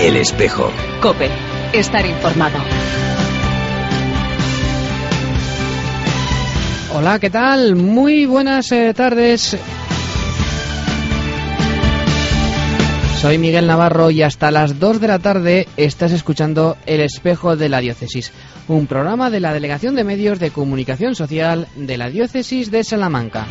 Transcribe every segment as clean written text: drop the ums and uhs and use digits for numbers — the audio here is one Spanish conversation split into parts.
El Espejo. COPE. Estar informado. Hola, ¿qué tal? Muy buenas tardes. Soy Miguel Navarro y hasta las 2 de la tarde estás escuchando El Espejo de la Diócesis, un programa de la Delegación de Medios de Comunicación Social de la Diócesis de Salamanca.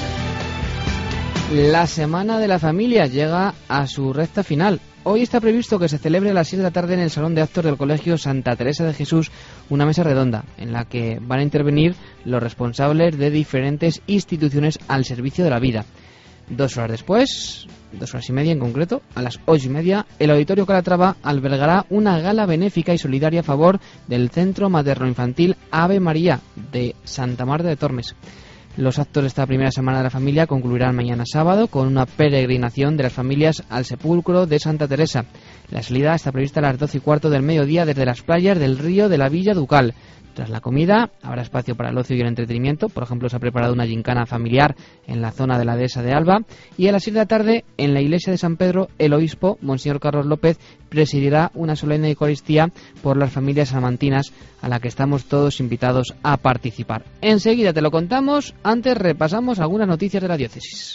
La Semana de la Familia llega a su recta final. Hoy está previsto que se celebre a las 6 de la tarde en el Salón de Actos del Colegio Santa Teresa de Jesús una mesa redonda en la que van a intervenir los responsables de diferentes instituciones al servicio de la vida. 2 horas después, 2 horas y media en concreto, a las 8:30, el Auditorio Calatrava albergará una gala benéfica y solidaria a favor del Centro Materno-Infantil Ave María de Santa Marta de Tormes. Los actos de esta primera Semana de la Familia concluirán mañana sábado con una peregrinación de las familias al sepulcro de Santa Teresa. La salida está prevista a las 12:15 del mediodía desde las playas del río de la Villa Ducal. Tras la comida habrá espacio para el ocio y el entretenimiento. Por ejemplo, se ha preparado una gincana familiar en la zona de la dehesa de Alba. Y a las 6 de la tarde, en la iglesia de San Pedro, el obispo, Monseñor Carlos López, presidirá una solemne Eucaristía por las familias salmantinas, a la que estamos todos invitados a participar. Enseguida te lo contamos, antes repasamos algunas noticias de la diócesis.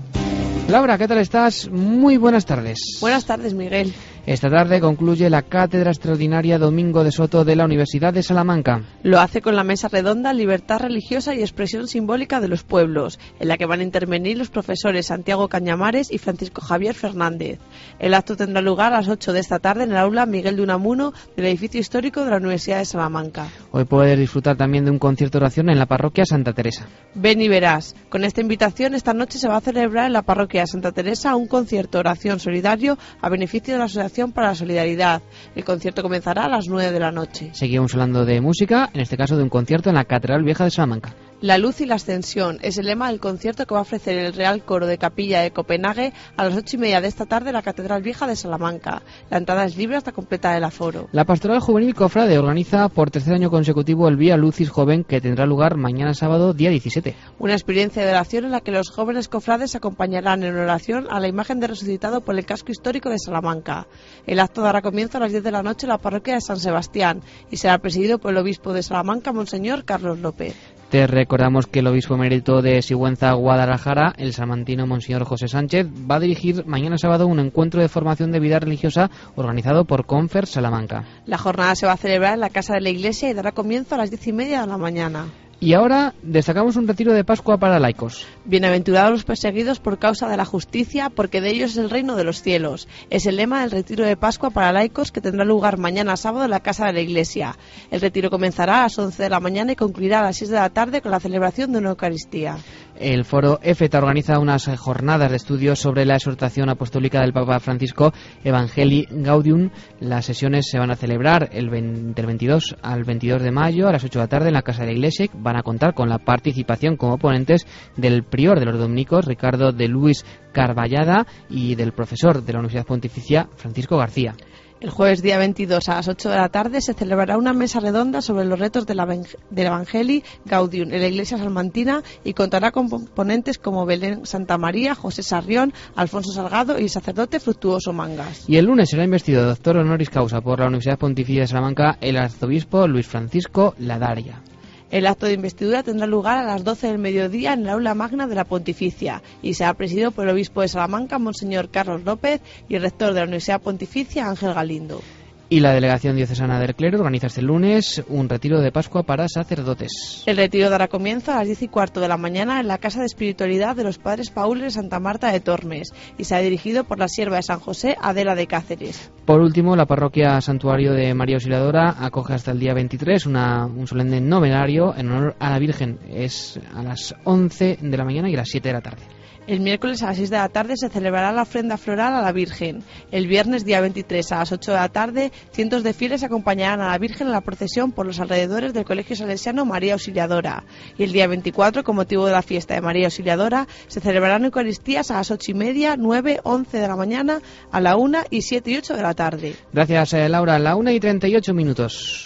Laura, ¿qué tal estás? Muy buenas tardes. Buenas tardes, Miguel. Esta tarde concluye la Cátedra Extraordinaria Domingo de Soto de la Universidad de Salamanca. Lo hace con la mesa redonda Libertad Religiosa y Expresión Simbólica de los Pueblos, en la que van a intervenir los profesores Santiago Cañamares y Francisco Javier Fernández. El acto tendrá lugar a las 8 de esta tarde en el aula Miguel de Unamuno del edificio histórico de la Universidad de Salamanca. Hoy puedes disfrutar también de un concierto de oración en la parroquia Santa Teresa. Ven y verás. Con esta invitación, esta noche se va a celebrar en la parroquia Santa Teresa un concierto de oración solidario a beneficio de la Asociación para la Solidaridad. El concierto comenzará a las 9 de la noche. Seguimos hablando de música, en este caso de un concierto en la Catedral Vieja de Salamanca. La luz y la ascensión es el lema del concierto que va a ofrecer el Real Coro de Capilla de Copenhague a las 8:30 de esta tarde en la Catedral Vieja de Salamanca. La entrada es libre hasta completar el aforo. La Pastoral Juvenil Cofrade organiza por tercer año consecutivo el Vía Lucis Joven, que tendrá lugar mañana sábado, día 17. Una experiencia de oración en la que los jóvenes cofrades acompañarán en oración a la imagen de resucitado por el casco histórico de Salamanca. El acto dará comienzo a las 10 de la noche en la parroquia de San Sebastián y será presidido por el obispo de Salamanca, Monseñor Carlos López. Te recordamos que el obispo emérito de Sigüenza, Guadalajara, el salmantino Monseñor José Sánchez, va a dirigir mañana sábado un encuentro de formación de vida religiosa organizado por Confer Salamanca. La jornada se va a celebrar en la Casa de la Iglesia y dará comienzo a las 10:30 de la mañana. Y ahora destacamos un retiro de Pascua para laicos. Bienaventurados los perseguidos por causa de la justicia, porque de ellos es el reino de los cielos. Es el lema del retiro de Pascua para laicos que tendrá lugar mañana sábado en la Casa de la Iglesia. El retiro comenzará a las 11 de la mañana y concluirá a las 6 de la tarde con la celebración de una Eucaristía. El Foro EFETA organiza unas jornadas de estudios sobre la exhortación apostólica del Papa Francisco, Evangelii Gaudium. Las sesiones se van a celebrar del 22 al 22 de mayo a las 8 de la tarde en la Casa de la Iglesia. Van a contar con la participación como ponentes del prior de los dominicos, Ricardo de Luis Carballada, y del profesor de la Universidad Pontificia, Francisco García. El jueves día 22 a las 8 de la tarde se celebrará una mesa redonda sobre los retos del Evangelii Gaudium en la iglesia salmantina y contará con ponentes como Belén Santa María, José Sarrión, Alfonso Salgado y el sacerdote Fructuoso Mangas. Y el lunes será investido doctor honoris causa por la Universidad Pontificia de Salamanca el arzobispo Luis Francisco Ladaria. El acto de investidura tendrá lugar a las 12 del mediodía en el aula magna de la Pontificia y será presidido por el obispo de Salamanca, Monseñor Carlos López, y el rector de la Universidad Pontificia, Ángel Galindo. Y la Delegación Diocesana del Clero organiza este lunes un retiro de Pascua para sacerdotes. El retiro dará comienzo a las 10:15 de la mañana en la Casa de Espiritualidad de los Padres Paules de Santa Marta de Tormes y será dirigido por la sierva de San José, Adela de Cáceres. Por último, la parroquia Santuario de María Auxiliadora acoge hasta el día 23 un solemne novenario en honor a la Virgen. Es a las 11 de la mañana y a las 7 de la tarde. El miércoles a las 6 de la tarde se celebrará la ofrenda floral a la Virgen. El viernes, día 23, a las 8 de la tarde, cientos de fieles acompañarán a la Virgen en la procesión por los alrededores del Colegio Salesiano María Auxiliadora. Y el día 24, con motivo de la fiesta de María Auxiliadora, se celebrarán Eucaristías a las 8:30, 9, 11 de la mañana, a la 1 y 7 y 8 de la tarde. Gracias, Laura. La 1:38.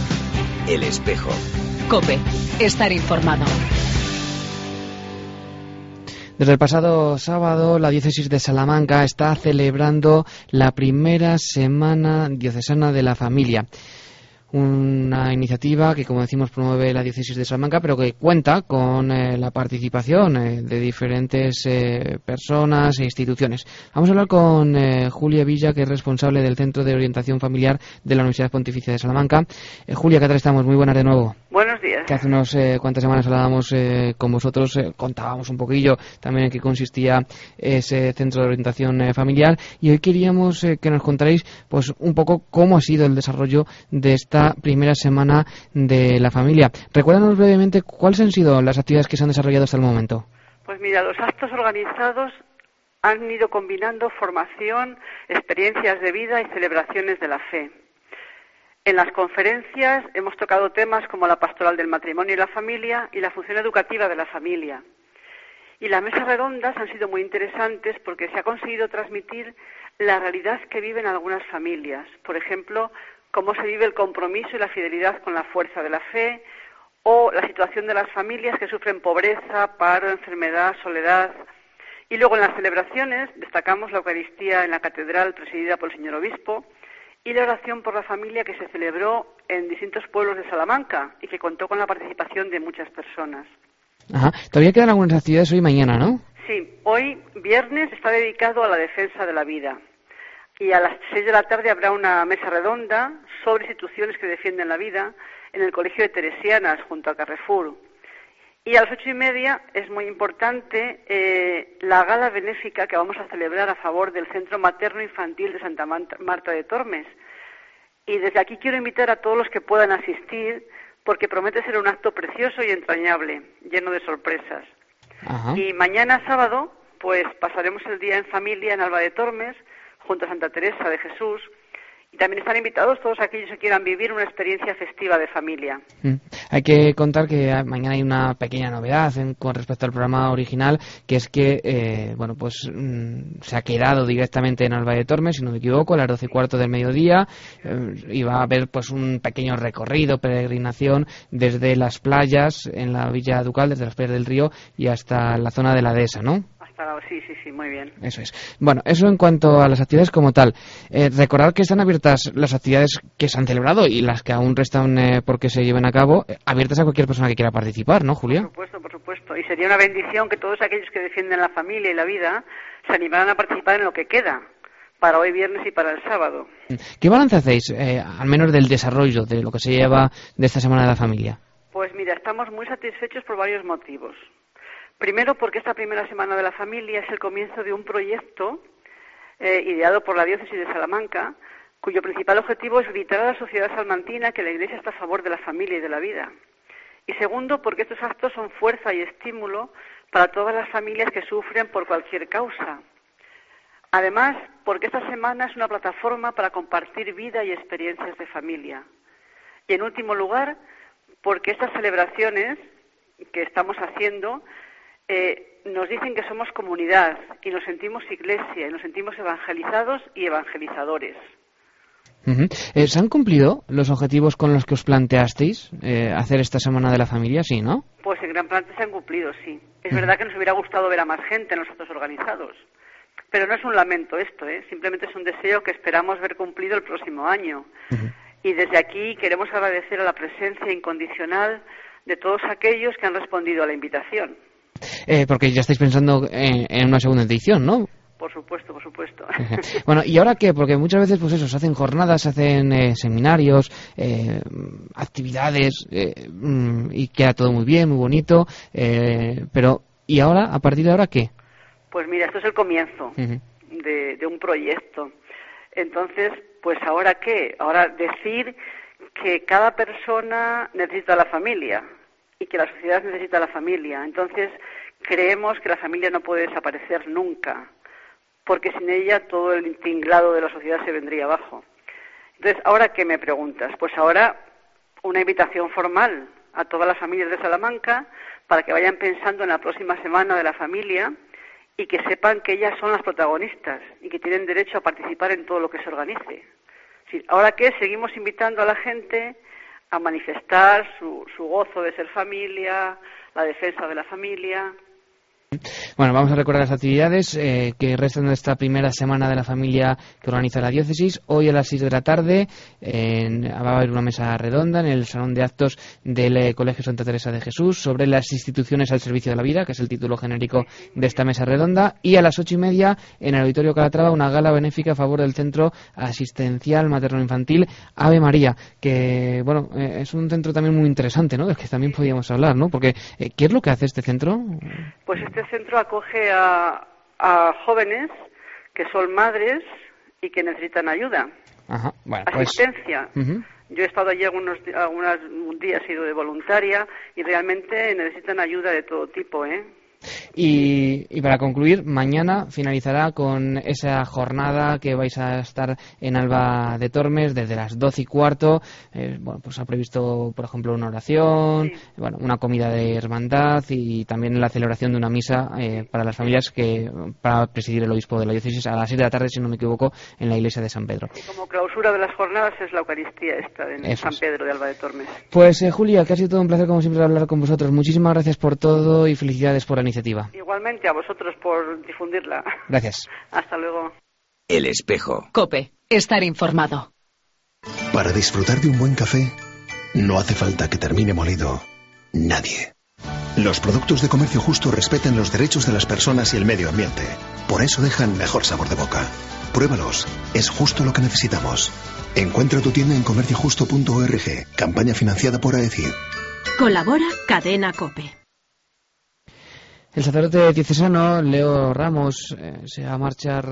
El Espejo. COPE. Estar informado. Desde el pasado sábado, la diócesis de Salamanca está celebrando la primera semana diocesana de la familia. Una iniciativa que, como decimos, promueve la diócesis de Salamanca, pero que cuenta con la participación de diferentes personas e instituciones. Vamos a hablar con Julia Villa, que es responsable del Centro de Orientación Familiar de la Universidad Pontificia de Salamanca. Julia, ¿qué tal estamos? Muy buenas de nuevo. Buenos días. Que hace unas cuantas semanas hablábamos con vosotros, contábamos un poquillo también en qué consistía ese Centro de Orientación Familiar, y hoy queríamos que nos contarais pues un poco cómo ha sido el desarrollo de esta primera semana de la familia. Recuérdanos brevemente cuáles han sido las actividades que se han desarrollado hasta el momento. Pues mira, los actos organizados han ido combinando formación, experiencias de vida y celebraciones de la fe. En las conferencias hemos tocado temas como la pastoral del matrimonio y la familia y la función educativa de la familia. Y las mesas redondas han sido muy interesantes porque se ha conseguido transmitir la realidad que viven algunas familias. Por ejemplo, cómo se vive el compromiso y la fidelidad con la fuerza de la fe, o la situación de las familias que sufren pobreza, paro, enfermedad, soledad. Y luego en las celebraciones destacamos la Eucaristía en la catedral presidida por el señor obispo y la oración por la familia que se celebró en distintos pueblos de Salamanca y que contó con la participación de muchas personas. Ajá. Todavía quedan algunas actividades hoy y mañana, ¿no? Sí, hoy viernes está dedicado a la defensa de la vida. Y a las 6 de la tarde habrá una mesa redonda sobre instituciones que defienden la vida en el Colegio de Teresianas, junto a Carrefour. Y a las 8:30 es muy importante la gala benéfica que vamos a celebrar a favor del Centro Materno Infantil de Santa Marta de Tormes. Y desde aquí quiero invitar a todos los que puedan asistir, porque promete ser un acto precioso y entrañable, lleno de sorpresas. Ajá. Y mañana sábado, pues pasaremos el día en familia en Alba de Tormes, junto a Santa Teresa de Jesús, y también están invitados todos aquellos que quieran vivir una experiencia festiva de familia. Hay que contar que mañana hay una pequeña novedad con respecto al programa original, que es que se ha quedado directamente en Alba de Tormes, si no me equivoco, a las 12:15 del mediodía, y va a haber pues un pequeño recorrido, peregrinación desde las playas en la Villa Ducal, desde las playas del río y hasta la zona de la dehesa, ¿no? Sí, muy bien. Eso es. Bueno, eso en cuanto a las actividades como tal. Recordar que están abiertas las actividades que se han celebrado y las que aún restan por que se lleven a cabo, abiertas a cualquier persona que quiera participar, ¿no, Julia? Por supuesto. Y sería una bendición que todos aquellos que defienden la familia y la vida se animaran a participar en lo que queda, para hoy viernes y para el sábado. ¿Qué balance hacéis, al menos del desarrollo de lo que se lleva de esta Semana de la Familia? Pues mira, estamos muy satisfechos por varios motivos. Primero, porque esta primera semana de la familia es el comienzo de un proyecto ideado por la diócesis de Salamanca, cuyo principal objetivo es gritar a la sociedad salmantina que la Iglesia está a favor de la familia y de la vida. Y segundo, porque estos actos son fuerza y estímulo para todas las familias que sufren por cualquier causa. Además, porque esta semana es una plataforma para compartir vida y experiencias de familia. Y en último lugar, porque estas celebraciones que estamos haciendo nos dicen que somos comunidad y nos sentimos iglesia y nos sentimos evangelizados y evangelizadores. ¿Se han cumplido los objetivos con los que os planteasteis hacer esta Semana de la Familia? Sí, ¿no? Pues en gran parte se han cumplido, sí. Es verdad que nos hubiera gustado ver a más gente en los actos organizados, pero no es un lamento esto, simplemente es un deseo que esperamos ver cumplido el próximo año. Y desde aquí queremos agradecer a la presencia incondicional de todos aquellos que han respondido a la invitación. Porque ya estáis pensando en una segunda edición, ¿no? Por supuesto. Bueno, ¿y ahora qué? Porque muchas veces, pues eso, se hacen jornadas, se hacen seminarios, actividades, y queda todo muy bien, muy bonito, pero ¿y ahora? ¿A partir de ahora qué? Pues mira, esto es el comienzo de un proyecto. Entonces, pues ¿ahora qué? Ahora decir que cada persona necesita la familia y que la sociedad necesita la familia. Entonces, creemos que la familia no puede desaparecer nunca, porque sin ella todo el tinglado de la sociedad se vendría abajo. Entonces, ¿ahora qué me preguntas? Pues ahora una invitación formal a todas las familias de Salamanca para que vayan pensando en la próxima semana de la familia y que sepan que ellas son las protagonistas y que tienen derecho a participar en todo lo que se organice. Sí, ¿ahora qué? Seguimos invitando a la gente a manifestar su gozo de ser familia, la defensa de la familia. Bueno, vamos a recordar las actividades que restan de esta primera semana de la familia que organiza la diócesis. Hoy a las 6 de la tarde va a haber una mesa redonda en el Salón de Actos del Colegio Santa Teresa de Jesús sobre las instituciones al servicio de la vida, que es el título genérico de esta mesa redonda. Y a las 8:30 en el Auditorio Calatrava una gala benéfica a favor del Centro Asistencial Materno-Infantil Ave María, que bueno, es un centro también muy interesante, ¿no? Del que también podíamos hablar, ¿no? Porque ¿qué es lo que hace este centro? Pues este centro acoge a jóvenes que son madres y que necesitan ayuda. Ajá, bueno, asistencia. Pues, Yo he estado allí algunos días, he ido de voluntaria y realmente necesitan ayuda de todo tipo, ¿eh? Y para concluir, mañana finalizará con esa jornada que vais a estar en Alba de Tormes desde las 12:15. Bueno, pues ha previsto, por ejemplo, una oración, sí, bueno, una comida de hermandad y también la celebración de una misa para las familias para presidir el obispo de la diócesis a las 6 de la tarde, si no me equivoco, en la iglesia de San Pedro. Y como clausura de las jornadas es la Eucaristía esta en San Pedro de Alba de Tormes. Pues Julia, que ha sido todo un placer como siempre hablar con vosotros. Muchísimas gracias por todo y felicidades por la iniciativa. Igualmente a vosotros por difundirla. Gracias. Hasta luego. El Espejo. COPE. Estar informado. Para disfrutar de un buen café, no hace falta que termine molido nadie. Los productos de Comercio Justo respetan los derechos de las personas y el medio ambiente. Por eso dejan mejor sabor de boca. Pruébalos. Es justo lo que necesitamos. Encuentra tu tienda en comerciojusto.org. Campaña financiada por AECID. Colabora Cadena COPE. El sacerdote diocesano Leo Ramos se va a marchar.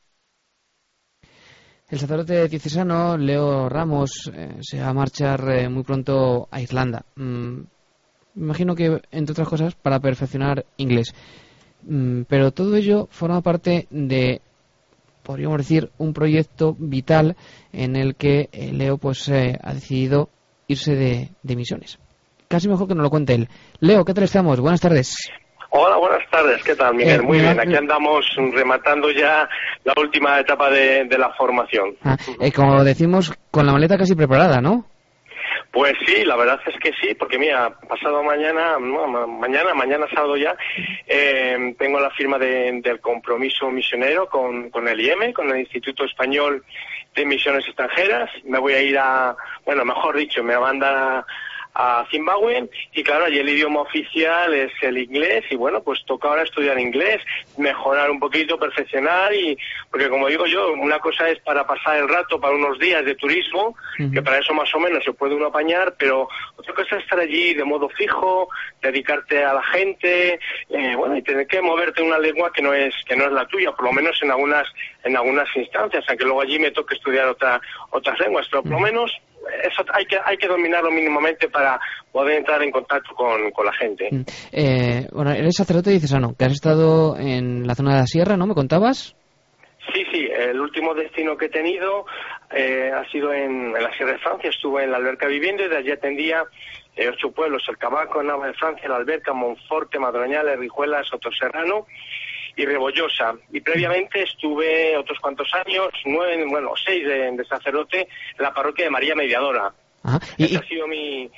El sacerdote diocesano Leo Ramos se va a marchar muy pronto a Irlanda. Me imagino que, entre otras cosas, para perfeccionar inglés. Pero todo ello forma parte de, podríamos decir, un proyecto vital en el que Leo pues ha decidido irse de misiones. Casi mejor que nos lo cuente él. Leo, ¿qué tal estamos? Buenas tardes. Hola, buenas tardes. ¿Qué tal, Miguel? Muy bien. Aquí andamos rematando ya la última etapa de la formación. Como decimos, con la maleta casi preparada, ¿no? Pues sí, la verdad es que sí, porque mira, pasado mañana sábado ya, tengo la firma del compromiso misionero con el IEM, con el Instituto Español de Misiones Extranjeras. Me voy a ir me mandan a Zimbabue, y claro, allí el idioma oficial es el inglés, y bueno, pues toca ahora estudiar inglés, mejorar un poquito, perfeccionar, y porque como digo yo, una cosa es para pasar el rato, para unos días de turismo, que para eso más o menos se puede uno apañar, pero otra cosa es estar allí de modo fijo, dedicarte a la gente, y tener que moverte en una lengua que no es la tuya, por lo menos en algunas instancias, aunque luego allí me toque estudiar otras lenguas, pero por lo menos eso hay que dominarlo mínimamente para poder entrar en contacto con la gente. Eres sacerdote diocesano, que has estado en la zona de la sierra, ¿no? ¿Me contabas? Sí, el último destino que he tenido ha sido en la Sierra de Francia. Estuve en la Alberca viviendo y de allí atendía 8 pueblos: El Cabaco, Nava de Francia, La Alberca, Monforte, Madroñal, Herrijuela, Sotoserrano y Rebollosa. Y previamente estuve otros cuantos años, 6 de sacerdote en la parroquia de María Mediadora. Esa ha sido mi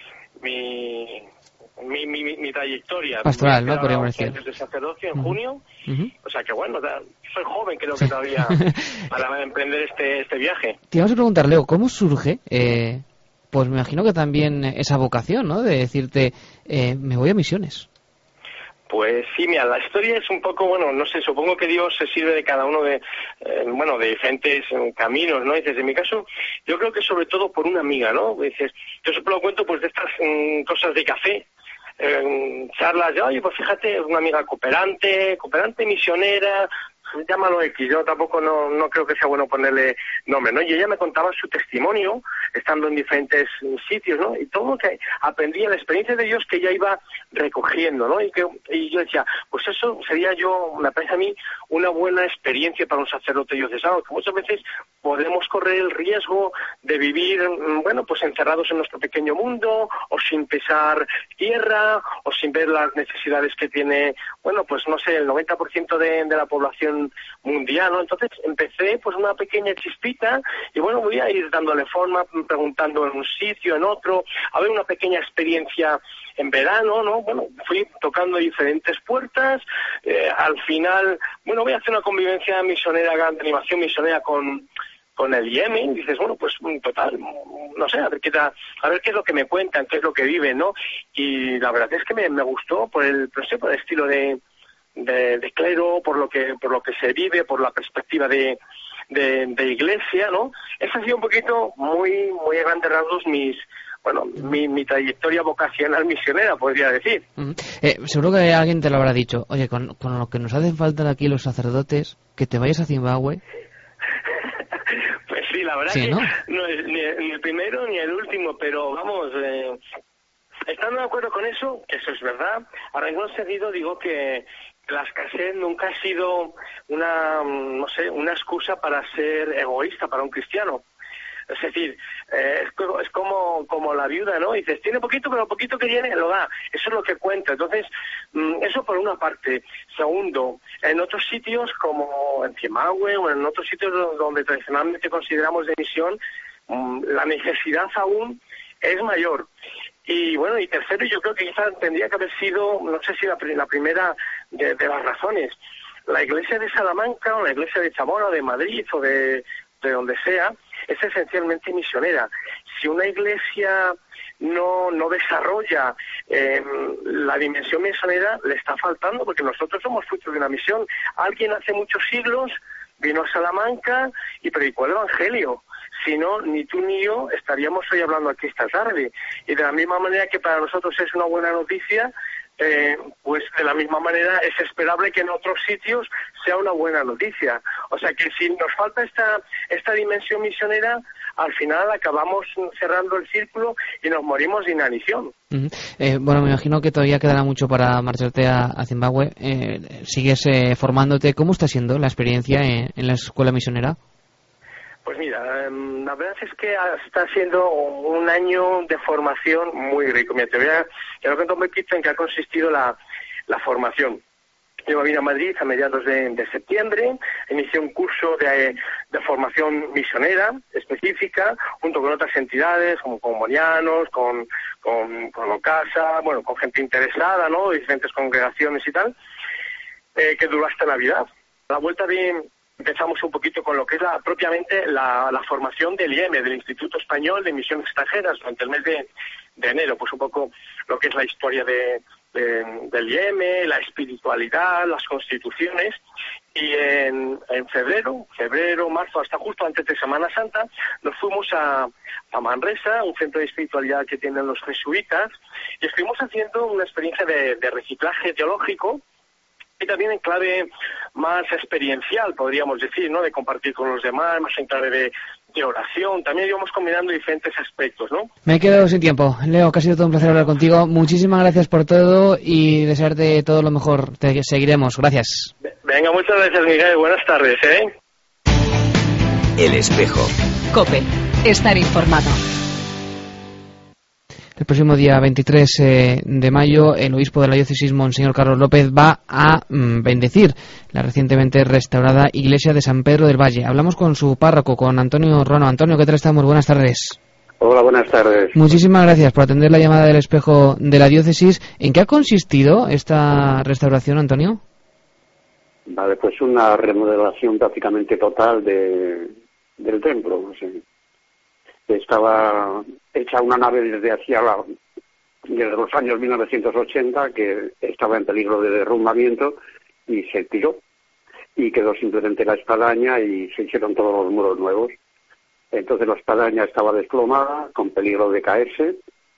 trayectoria. Pastoral, ¿no? Podríamos decir. Desde sacerdocio en junio. O sea que bueno, soy joven, creo que todavía para emprender este viaje. Te vamos a preguntar, Leo, ¿cómo surge? Pues me imagino que también esa vocación, ¿no? De decirte, me voy a misiones. Pues sí, mira, la historia es un poco, no sé, supongo que Dios se sirve de cada uno de diferentes caminos, ¿no? Dices, en mi caso, yo creo que sobre todo por una amiga, ¿no? Dices, yo siempre lo cuento pues de estas cosas de café, charlas de, oye, pues fíjate, una amiga cooperante misionera, llámalo X, yo tampoco no creo que sea bueno ponerle nombre, ¿no? Y ella me contaba su testimonio, estando en diferentes sitios, ¿no? Y todo lo que aprendía, la experiencia de Dios que ella iba recogiendo, ¿no? Y yo decía, pues eso sería me parece a mí, una buena experiencia para un sacerdote diocesano, que muchas veces podemos correr el riesgo de vivir, pues encerrados en nuestro pequeño mundo, o sin pisar tierra, o sin ver las necesidades que tiene, pues no sé, el 90% de la población plan mundial, ¿no? Entonces empecé pues una pequeña chispita y bueno, voy a ir dándole forma, preguntando en un sitio, en otro, a ver una pequeña experiencia en verano, ¿no? Bueno, fui tocando diferentes puertas, al final, bueno, voy a hacer una convivencia misionera, de animación misionera con el IEM, dices, bueno, pues total, no sé, a ver qué es lo que me cuentan, qué es lo que viven, ¿no? Y la verdad es que me gustó por el estilo de clero, por lo que se vive, por la perspectiva de iglesia, ¿no? Esa ha sido un poquito muy a grandes rasgos mi trayectoria vocacional misionera, podría decir. Seguro que alguien te lo habrá dicho. Oye, con lo que nos hacen falta aquí los sacerdotes, que te vayas a Zimbabue. Pues sí, la verdad, sí, que no es ni el primero ni el último, pero vamos, estando de acuerdo con eso, que eso es verdad, ahora mismo seguido digo que la escasez nunca ha sido una excusa para ser egoísta para un cristiano. Es decir, es como la viuda, ¿no? Dices, tiene poquito, pero poquito que tiene, lo da. Eso es lo que cuenta. Entonces, eso por una parte. Segundo, en otros sitios como en Zimbabue o en otros sitios donde tradicionalmente consideramos de misión, la necesidad aún es mayor. Y bueno, y tercero, yo creo que quizás tendría que haber sido, no sé si la primera de las razones. La iglesia de Salamanca o la iglesia de Zamora o de Madrid o de donde sea, es esencialmente misionera. Si una iglesia no desarrolla la dimensión misionera, le está faltando, porque nosotros somos fruto de una misión. Alguien hace muchos siglos vino a Salamanca y predicó el Evangelio. Si no, ni tú ni yo estaríamos hoy hablando aquí esta tarde. Y de la misma manera que para nosotros es una buena noticia, pues de la misma manera es esperable que en otros sitios sea una buena noticia. O sea que si nos falta esta dimensión misionera, al final acabamos cerrando el círculo y nos morimos de inanición. Bueno, me imagino que todavía quedará mucho para marcharte a Zimbabue. ¿Sigues formándote? ¿Cómo está siendo la experiencia en la escuela misionera? Pues mira, la verdad es que está siendo un año de formación muy rico. Mira, te voy a contar un poquito en qué ha consistido la formación. Yo vine a Madrid a mediados de septiembre, inicié un curso de formación misionera específica, junto con otras entidades, como con Morianos, con Locasa, bueno, con gente interesada, ¿no?, diferentes congregaciones y tal, que duró hasta Navidad. A la vuelta empezamos un poquito con lo que es propiamente la formación del IEM, del Instituto Español de Misiones Extranjeras, durante el mes de enero, pues un poco lo que es la historia del IEM, la espiritualidad, las constituciones, y en febrero, marzo, hasta justo antes de Semana Santa, nos fuimos a Manresa, un centro de espiritualidad que tienen los jesuitas, y estuvimos haciendo una experiencia de reciclaje teológico, y también en clave más experiencial, podríamos decir, ¿no?, de compartir con los demás, más en clave de oración. También íbamos combinando diferentes aspectos, ¿no? Me he quedado sin tiempo. Leo, que ha sido todo un placer hablar contigo. Muchísimas gracias por todo y desearte todo lo mejor. Te seguiremos. Gracias. Venga, muchas gracias, Miguel. Buenas tardes, ¿eh? El Espejo. COPE. Estar informado. El próximo día 23 de mayo, el obispo de la diócesis, Monseñor Carlos López, va a bendecir la recientemente restaurada iglesia de San Pedro del Valle. Hablamos con su párroco, con Antonio Ruano. Antonio, ¿qué tal estamos? Buenas tardes. Hola, buenas tardes. Muchísimas gracias por atender la llamada del Espejo de la diócesis. ¿En qué ha consistido esta restauración, Antonio? Vale, pues una remodelación prácticamente total del templo. O sea, estaba hecha una nave desde los años 1980 que estaba en peligro de derrumbamiento y se tiró y quedó simplemente la espadaña y se hicieron todos los muros nuevos. Entonces la espadaña estaba desplomada, con peligro de caerse,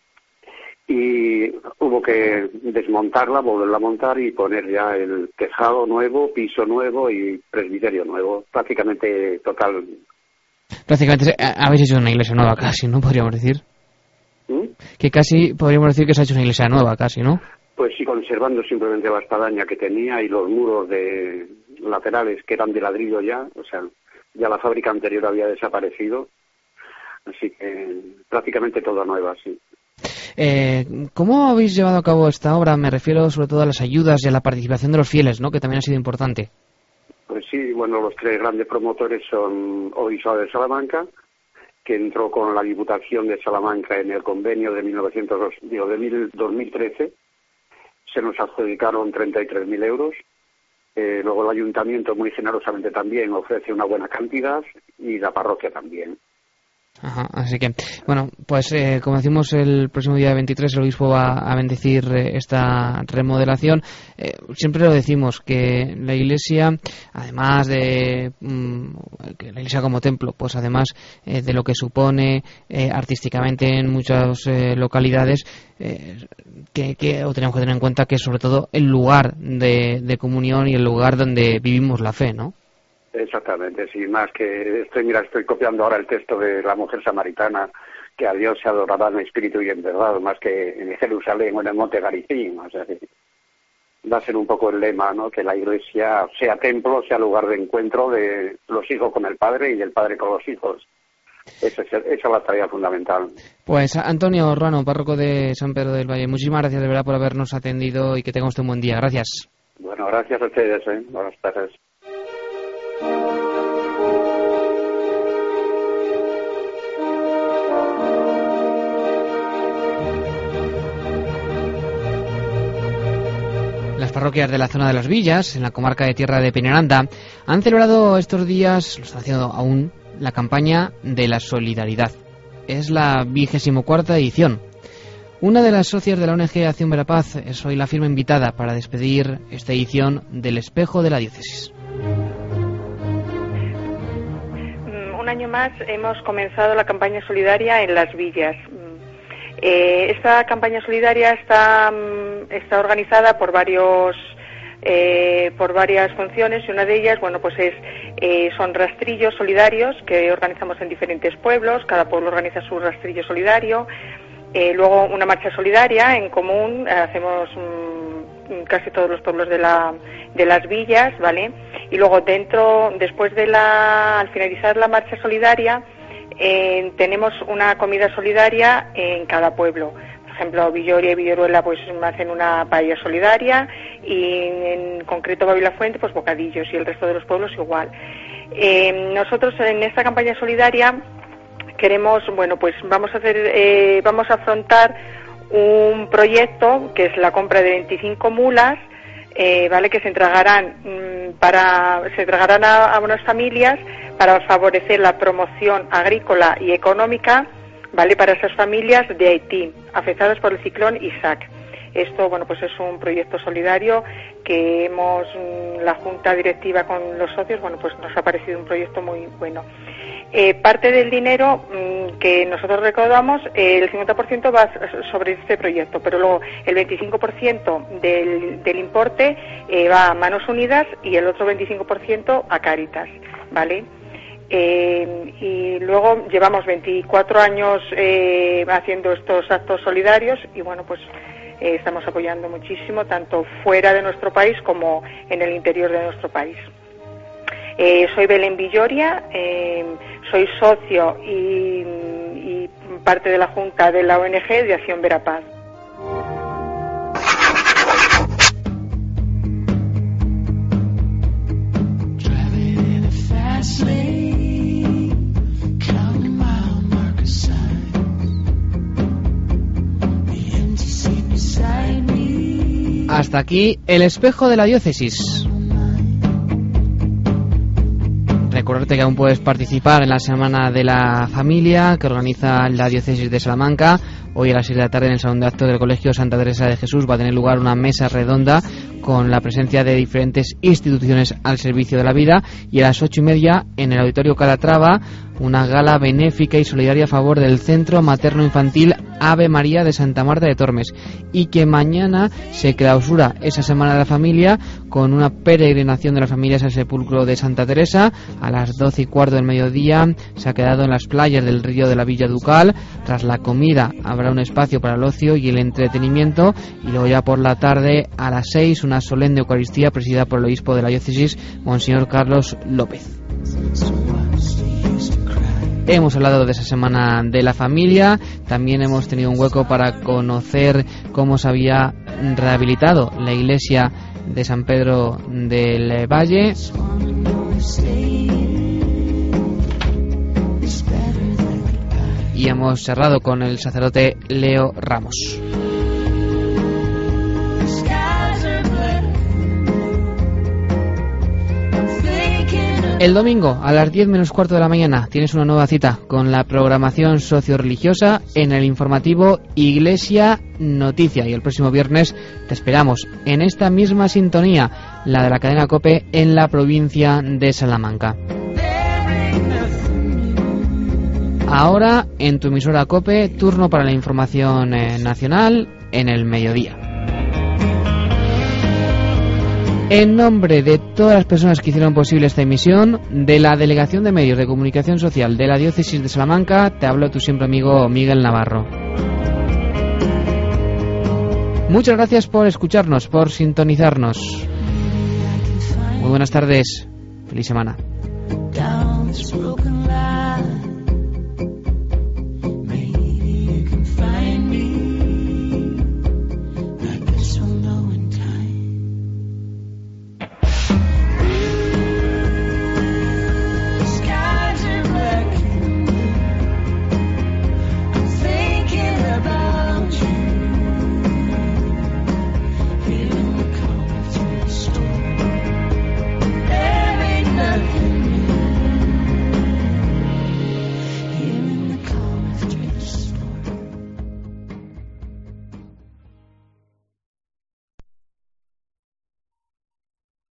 y hubo que desmontarla, volverla a montar y poner ya el tejado nuevo, piso nuevo y presbiterio nuevo, prácticamente total. Prácticamente habéis hecho una iglesia nueva casi, ¿no? Podríamos decir. Que casi podríamos decir que se ha hecho una iglesia nueva casi, ¿no? Pues sí, conservando simplemente la espadaña que tenía y los muros de laterales que eran de ladrillo ya, o sea, ya la fábrica anterior había desaparecido, así que prácticamente toda nueva, sí. ¿Cómo habéis llevado a cabo esta obra? Me refiero sobre todo a las ayudas y a la participación de los fieles, ¿no?, que también ha sido importante. Pues Sí, bueno, los tres grandes promotores son Obispado de Salamanca, que entró con la Diputación de Salamanca en el convenio de 2013. Se nos adjudicaron 33.000 euros. Luego el Ayuntamiento muy generosamente también ofrece una buena cantidad y la parroquia también. Ajá, así que, bueno, pues como decimos, el próximo día 23 el obispo va a bendecir esta remodelación. Siempre lo decimos, que la Iglesia, además de que la Iglesia como templo, pues además de lo que supone artísticamente en muchas localidades, que tenemos que tener en cuenta que es sobre todo el lugar de comunión y el lugar donde vivimos la fe, ¿no? Exactamente, sí, más que estoy copiando ahora el texto de la mujer samaritana, que a Dios se adorará en espíritu y en verdad, más que en Jerusalén o en el monte Garizim. O sea, va a ser un poco el lema, ¿no? Que la Iglesia sea templo, sea lugar de encuentro de los hijos con el Padre y del Padre con los hijos. Esa es la tarea fundamental. Pues Antonio Ruano, párroco de San Pedro del Valle, muchísimas gracias de verdad por habernos atendido y que tengamos un buen día. Gracias. Bueno, gracias a ustedes. Buenas tardes. Las parroquias de la zona de Las Villas, en la comarca de Tierra de Peñaranda, han celebrado estos días, lo están haciendo aún, la campaña de la solidaridad. Es la 24ª edición. Una de las socias de la ONG Acción Verapaz es hoy la firma invitada para despedir esta edición del Espejo de la Diócesis. Un año más hemos comenzado la campaña solidaria en Las Villas. Esta campaña solidaria está organizada por varias funciones, y una de ellas, bueno, pues son rastrillos solidarios que organizamos en diferentes pueblos. Cada pueblo organiza su rastrillo solidario. Luego una marcha solidaria en común, hacemos casi todos los pueblos de Las Villas, ¿vale? Y luego al finalizar la marcha solidaria, tenemos una comida solidaria en cada pueblo. Por ejemplo, Villoria y Villaruela pues hacen una paella solidaria, y en concreto Babilafuente pues bocadillos, y el resto de los pueblos igual. Nosotros en esta campaña solidaria queremos, bueno, pues vamos a afrontar un proyecto que es la compra de 25 mulas, ¿vale? Que se entregarán a unas familias para favorecer la promoción agrícola y económica, ¿vale? Para esas familias de Haití afectadas por el ciclón Isaac. Esto, bueno, pues es un proyecto solidario que la Junta Directiva con los socios, bueno, pues nos ha parecido un proyecto muy bueno. Parte del dinero que nosotros recaudamos, el 50% va sobre este proyecto, pero luego el 25% del importe va a Manos Unidas y el otro 25% a Cáritas, ¿vale? Y luego llevamos 24 años haciendo estos actos solidarios, y bueno, pues estamos apoyando muchísimo, tanto fuera de nuestro país como en el interior de nuestro país. Soy Belén Villoria, soy socio y parte de la Junta de la ONG de Acción Verapaz. Hasta aquí el Espejo de la Diócesis. Recordarte que aún puedes participar en la Semana de la Familia que organiza la Diócesis de Salamanca. Hoy a las 6 de la tarde en el Salón de Actos del Colegio Santa Teresa de Jesús va a tener lugar una mesa redonda con la presencia de diferentes instituciones al servicio de la vida, y a las 8:30 en el Auditorio Calatrava una gala benéfica y solidaria a favor del Centro Materno Infantil Ave María de Santa Marta de Tormes, y que mañana se clausura esa Semana de la Familia con una peregrinación de las familias al sepulcro de Santa Teresa. A las 12:15 del mediodía se ha quedado en las playas del río de la Villa Ducal. Tras la comida habrá un espacio para el ocio y el entretenimiento, y luego ya por la tarde a las 6 una solemne Eucaristía presidida por el obispo de la diócesis, Monseñor Carlos López. Hemos hablado de esa Semana de la Familia, también hemos tenido un hueco para conocer cómo se había rehabilitado la iglesia de San Pedro del Valle. Y hemos cerrado con el sacerdote Leo Ramos. El domingo a las 10 menos cuarto de la mañana tienes una nueva cita con la programación socio-religiosa en el informativo Iglesia Noticia, y el próximo viernes te esperamos en esta misma sintonía, la de la cadena COPE en la provincia de Salamanca. Ahora en tu emisora COPE, turno para la información nacional en el mediodía. En nombre de todas las personas que hicieron posible esta emisión, de la Delegación de Medios de Comunicación Social de la Diócesis de Salamanca, te hablo tu siempre amigo Miguel Navarro. Muchas gracias por escucharnos, por sintonizarnos. Muy buenas tardes, feliz semana.